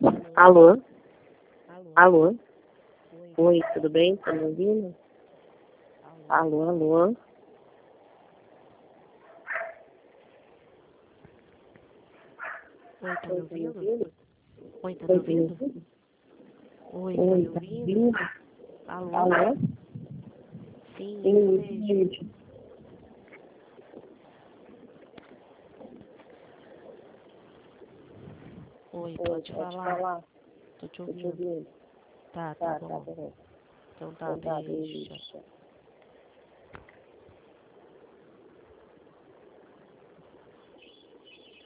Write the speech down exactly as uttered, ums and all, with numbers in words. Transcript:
Alô? Alô? Oi, tudo bem? Tá me ouvindo? Alô, alô? Oi, tá me ouvindo? Oi, tá me Oi, ouvindo? ouvindo? Oi, tá Oi, me tá me ouvindo? ouvindo? Alô? Alô? Sim, Sim, beijo. gente. Oi, Oi, pode pode falar? falar? Tô te Tô te ouvindo. ouvindo. Tá, tá Tá, tá, bom. beleza. Então tá, Então tá, beijo. beijo.